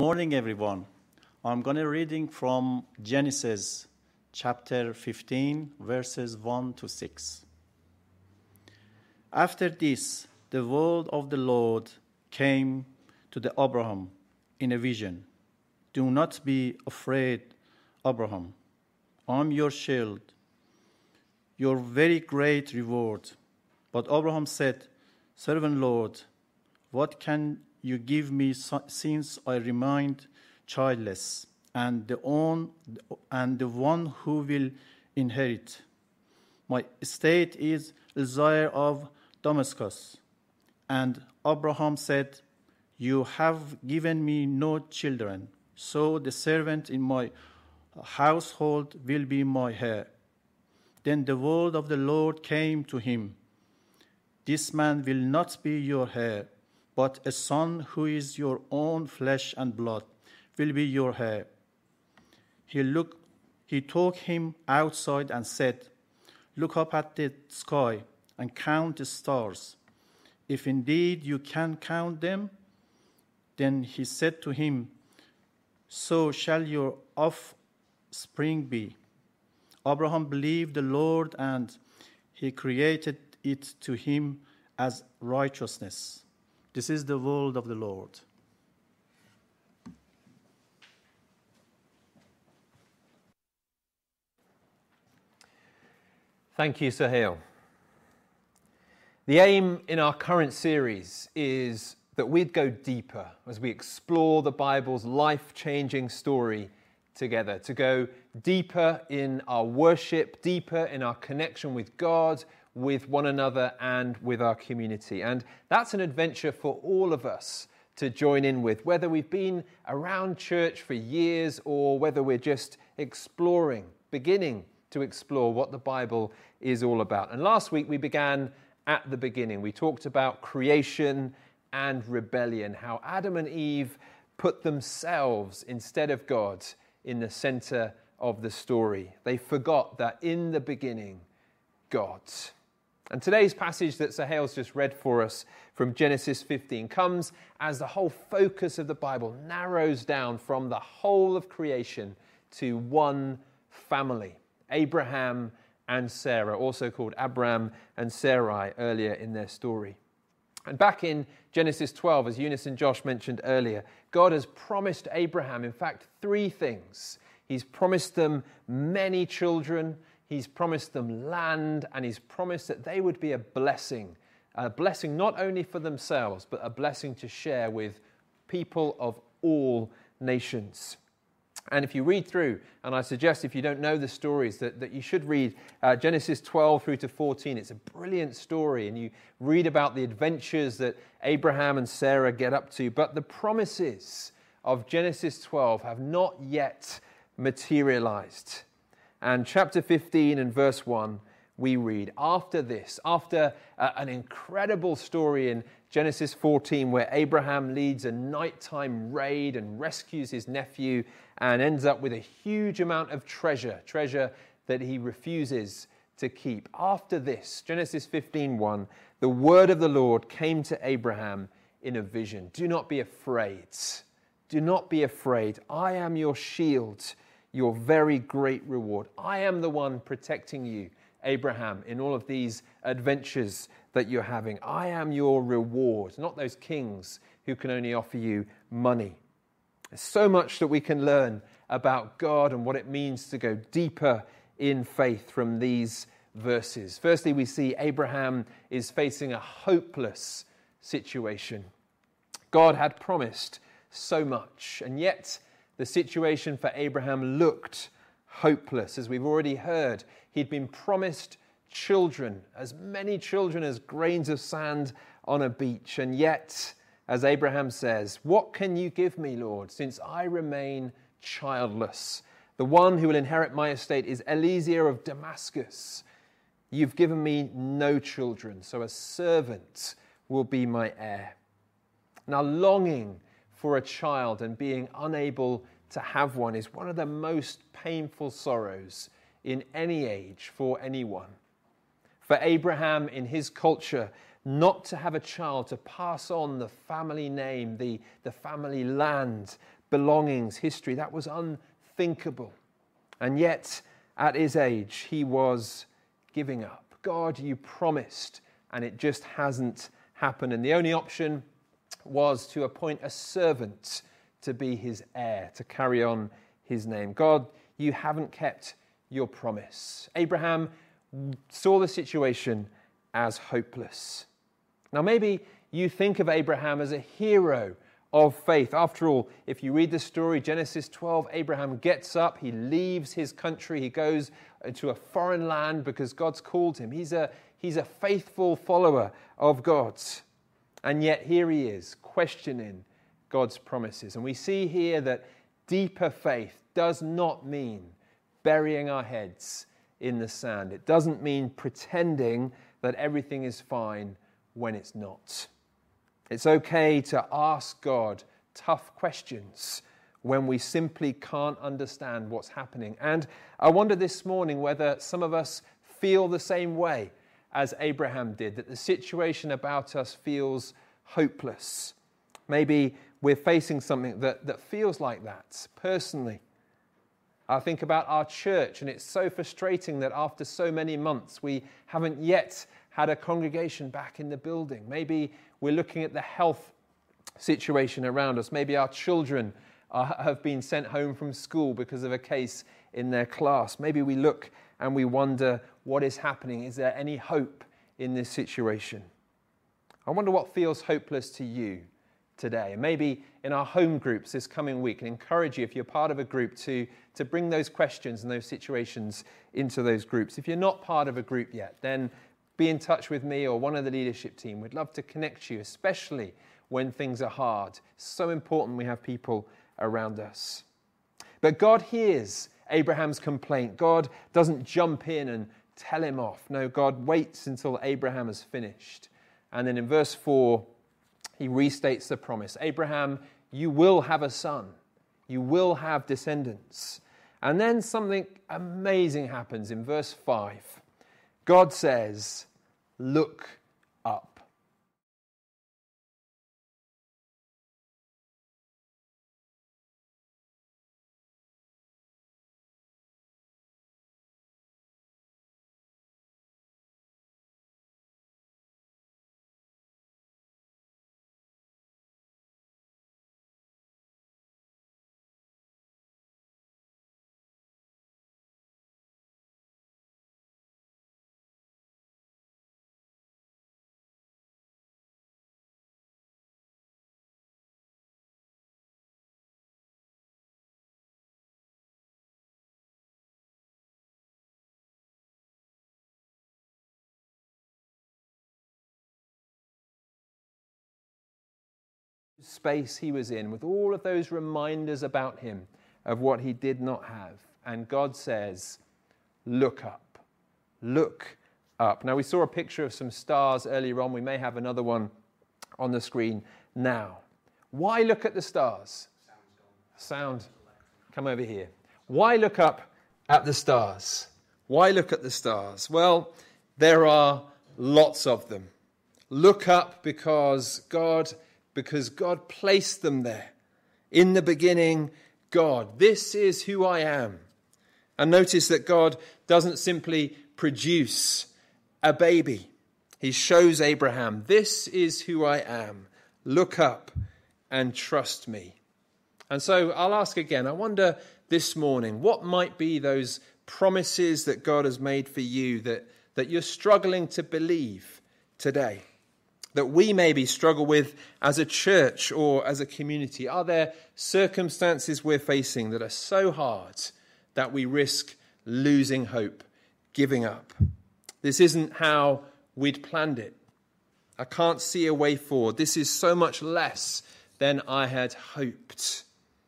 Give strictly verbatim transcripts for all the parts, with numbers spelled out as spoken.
morning, everyone. I'm going to reading from Genesis chapter fifteen, verses one to six. After this, the word of the Lord came to the Abraham in a vision. Do not be afraid, Abraham. I'm your shield, your very great reward. But Abraham said, Servant Lord, what can you give me since I remain childless, and the own and the one who will inherit my estate is Uzziah of Damascus? And Abraham said, You have given me no children, so the servant in my household will be my heir. Then the word of the Lord came to him. This man will not be your heir, but a son who is your own flesh and blood will be your heir. He looked, he took him outside and said, Look up at the sky and count the stars. If indeed you can count them, then he said to him, So shall your offspring be. Abraham believed the Lord, and he credited it to him as righteousness. This is the word of the Lord. Thank you, Sahil. The aim in our current series is that we'd go deeper as we explore the Bible's life-changing story together, to go deeper in our worship, deeper in our connection with God, with one another, and with our community. And that's an adventure for all of us to join in with, whether we've been around church for years or whether we're just exploring, beginning to explore what the Bible is all about. And last week we began at the beginning. We talked about creation and rebellion, how Adam and Eve put themselves instead of God in the center of the story. They forgot that in the beginning, God. And today's passage that Sahail's just read for us from Genesis fifteen comes as the whole focus of the Bible narrows down from the whole of creation to one family, Abraham and Sarah, also called Abram and Sarai earlier in their story. And back in Genesis twelve, as Eunice and Josh mentioned earlier, God has promised Abraham, in fact, three things. He's promised them many children, he's promised them land, and he's promised that they would be a blessing. A blessing not only for themselves, but a blessing to share with people of all nations. And if you read through, and I suggest if you don't know the stories, that, that you should read uh, Genesis twelve through to fourteen. It's a brilliant story, and you read about the adventures that Abraham and Sarah get up to. But the promises of Genesis twelve have not yet materialized. And chapter fifteen and verse one, we read, After this, after uh, an incredible story in Genesis fourteen, where Abraham leads a nighttime raid and rescues his nephew and ends up with a huge amount of treasure, treasure that he refuses to keep. After this, Genesis fifteen one, the word of the Lord came to Abraham in a vision. Do not be afraid. Do not be afraid. I am your shield, your very great reward. I am the one protecting you, Abraham, in all of these adventures that you're having. I am your reward, not those kings who can only offer you money. There's so much that we can learn about God and what it means to go deeper in faith from these verses. Firstly, we see Abraham is facing a hopeless situation. God had promised so much, and yet the situation for Abraham looked hopeless. As we've already heard, he'd been promised children, as many children as grains of sand on a beach. And yet, as Abraham says, what can you give me, Lord, since I remain childless? The one who will inherit my estate is Eliezer of Damascus. You've given me no children, so a servant will be my heir. Now, longing for a child and being unable to have one is one of the most painful sorrows in any age for anyone. For Abraham, in his culture, not to have a child to pass on the family name, the, the family land, belongings, history. That was unthinkable. And yet, at his age, he was giving up. God, you promised, and it just hasn't happened. And the only option was to appoint a servant to be his heir, to carry on his name. God, you haven't kept your promise. Abraham saw the situation as hopeless. Now, maybe you think of Abraham as a hero of faith. After all, if you read the story, Genesis twelve, Abraham gets up, he leaves his country, he goes to a foreign land because God's called him. He's a, he's a faithful follower of God. And yet here he is, questioning God's promises. And we see here that deeper faith does not mean burying our heads in the sand. It doesn't mean pretending that everything is fine when it's not. It's okay to ask God tough questions when we simply can't understand what's happening. And I wonder this morning whether some of us feel the same way as Abraham did, that the situation about us feels hopeless. Maybe we're facing something that, that feels like that personally. I think about our church, and it's so frustrating that after so many months we haven't yet had a congregation back in the building. Maybe we're looking at the health situation around us. Maybe our children are, have been sent home from school because of a case in their class. Maybe we look and we wonder what is happening. Is there any hope in this situation? I wonder what feels hopeless to you today. And maybe in our home groups this coming week, and encourage you, if you're part of a group, to, to bring those questions and those situations into those groups. If you're not part of a group yet, then be in touch with me or one of the leadership team. We'd love to connect you, especially when things are hard. It's so important we have people around us. But God hears Abraham's complaint. God doesn't jump in and tell him off. No, God waits until Abraham has finished. And then in verse four, he restates the promise. Abraham, you will have a son. You will have descendants. And then something amazing happens in verse five. God says, look up. Space he was in with all of those reminders about him of what he did not have. And God says, look up, look up. Now we saw a picture of some stars earlier on. We may have another one on the screen now. Why look at the stars? Sound, come over here. Why look up at the stars? Why look at the stars? Well, there are lots of them. Look up because God Because God placed them there. In the beginning, God. This is who I am. And notice that God doesn't simply produce a baby. He shows Abraham, this is who I am. Look up and trust me. And so I'll ask again, I wonder this morning, what might be those promises that God has made for you that, that you're struggling to believe today? That we maybe struggle with as a church or as a community? Are there circumstances we're facing that are so hard that we risk losing hope, giving up? This isn't how we'd planned it. I can't see a way forward. This is so much less than I had hoped.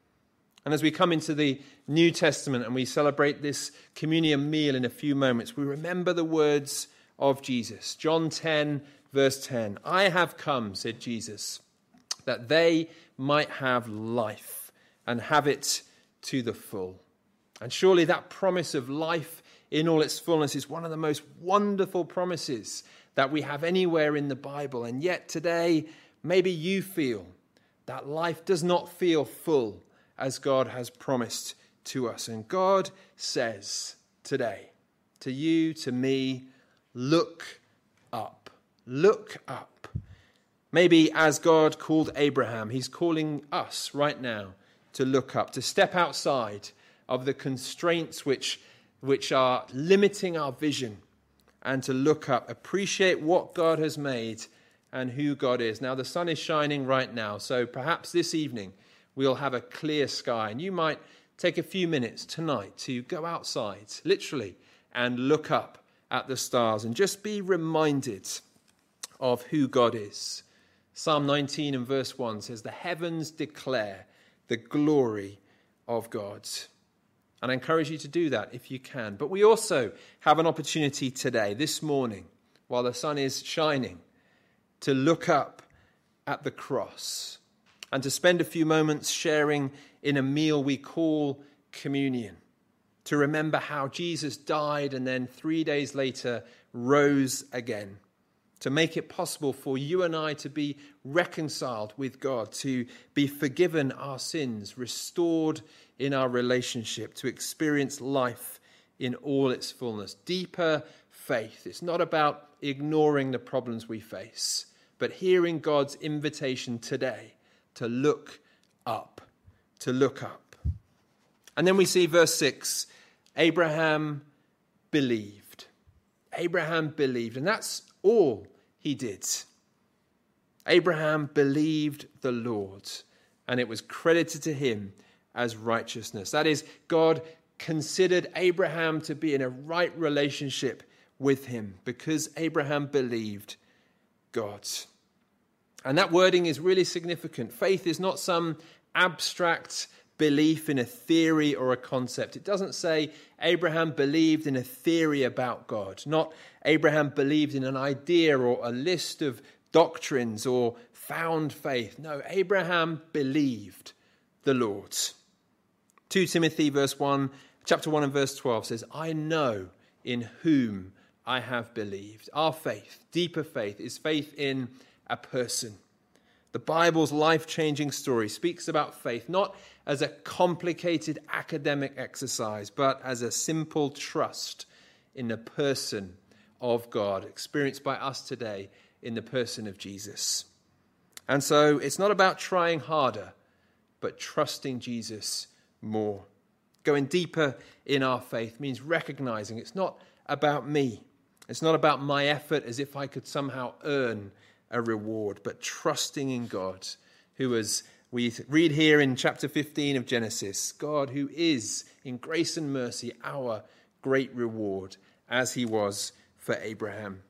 And as we come into the New Testament and we celebrate this communion meal in a few moments, we remember the words of Jesus. John ten, verse ten, I have come, said Jesus, that they might have life and have it to the full. And surely that promise of life in all its fullness is one of the most wonderful promises that we have anywhere in the Bible. And yet today, maybe you feel that life does not feel full as God has promised to us. And God says today, to you, to me, look up. Look up. Maybe as God called Abraham, he's calling us right now to look up, to step outside of the constraints which, which are limiting our vision, and to look up, appreciate what God has made and who God is. Now, the sun is shining right now, so perhaps this evening we'll have a clear sky, and you might take a few minutes tonight to go outside, literally, and look up at the stars and just be reminded of who God is. Psalm nineteen and verse one says, "The heavens declare the glory of God." And I encourage you to do that if you can. But we also have an opportunity today, this morning, while the sun is shining, to look up at the cross and to spend a few moments sharing in a meal we call communion, to remember how Jesus died and then three days later rose again, to make it possible for you and I to be reconciled with God, to be forgiven our sins, restored in our relationship, to experience life in all its fullness. Deeper faith. It's not about ignoring the problems we face, but hearing God's invitation today to look up, to look up. And then we see verse six, Abraham believed. Abraham believed, and that's all he did. Abraham believed the Lord, and it was credited to him as righteousness. That is, God considered Abraham to be in a right relationship with him because Abraham believed God. And that wording is really significant. Faith is not some abstract belief in a theory or a concept. It doesn't say Abraham believed in a theory about God, not Abraham believed in an idea or a list of doctrines or found faith. No, Abraham believed the Lord. Second Timothy verse one, chapter one and verse twelve says, "I know in whom I have believed." Our faith, deeper faith, is faith in a person. The Bible's life-changing story speaks about faith not as a complicated academic exercise, but as a simple trust in the person of God, experienced by us today in the person of Jesus. And so it's not about trying harder, but trusting Jesus more. Going deeper in our faith means recognizing it's not about me. It's not about my effort as if I could somehow earn a reward, but trusting in God, who, as we read here in chapter fifteen of Genesis, God who is in grace and mercy our great reward, as he was for Abraham.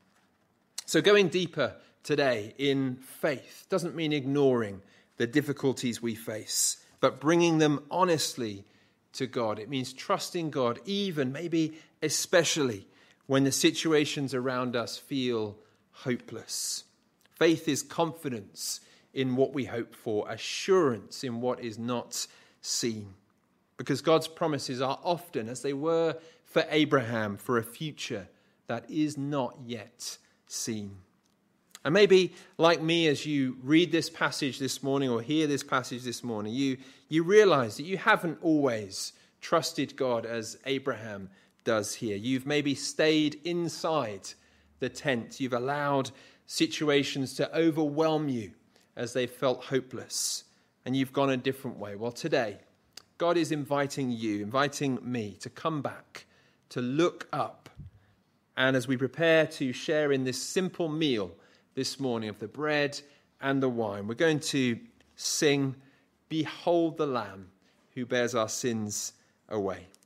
So going deeper today in faith doesn't mean ignoring the difficulties we face, but bringing them honestly to God. It means trusting God, even, maybe especially, when the situations around us feel hopeless. Faith is confidence in what we hope for, assurance in what is not seen. Because God's promises are often, as they were for Abraham, for a future that is not yet seen. And maybe, like me, as you read this passage this morning or hear this passage this morning, you, you realize that you haven't always trusted God as Abraham does here. You've maybe stayed inside the tent. You've allowed situations to overwhelm you as they felt hopeless, and you've gone a different way. Well, today, God is inviting you, inviting me to come back, to look up. And as we prepare to share in this simple meal this morning of the bread and the wine, we're going to sing, "Behold the Lamb who bears our sins away."